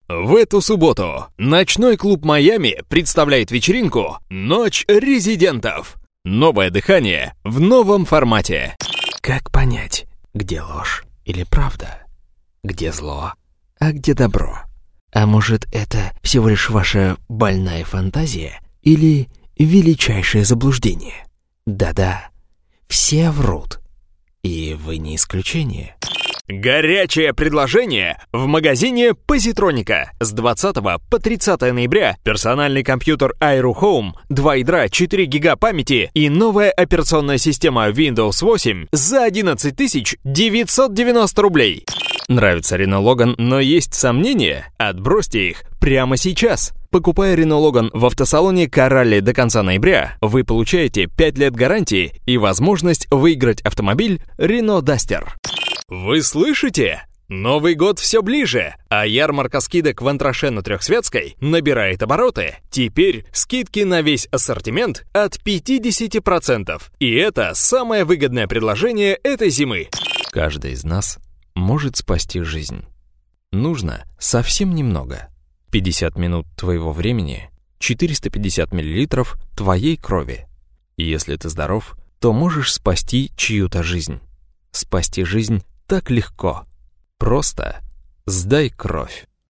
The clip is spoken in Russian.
В эту субботу ночной клуб «Майами» представляет вечеринку «Ночь резидентов». Новое дыхание в новом формате. Как понять, где ложь или правда? Где зло, а где добро? А может, это всего лишь ваша больная фантазия или величайшее заблуждение? Да-да, все врут. И вы не исключение. Горячее предложение в магазине Позитроника. С 20 по 30 ноября персональный компьютер Aero Home, 2 ядра, 4 гига памяти и новая операционная система Windows 8 за 11 990 рублей. Нравится Renault Logan, но есть сомнения? Отбросьте их прямо сейчас. Покупая Renault Logan в автосалоне Коралли до конца ноября, вы получаете 5 лет гарантии и возможность выиграть автомобиль Renault Duster. Вы слышите? Новый год все ближе, а ярмарка скидок в Антроше на Трехсветской набирает обороты. Теперь скидки на весь ассортимент от 50%. И это самое выгодное предложение этой зимы. Каждый из нас может спасти жизнь. Нужно совсем немного. 50 минут твоего времени, 450 мл твоей крови. И если ты здоров, то можешь спасти чью-то жизнь. Спасти жизнь так легко. Просто сдай кровь.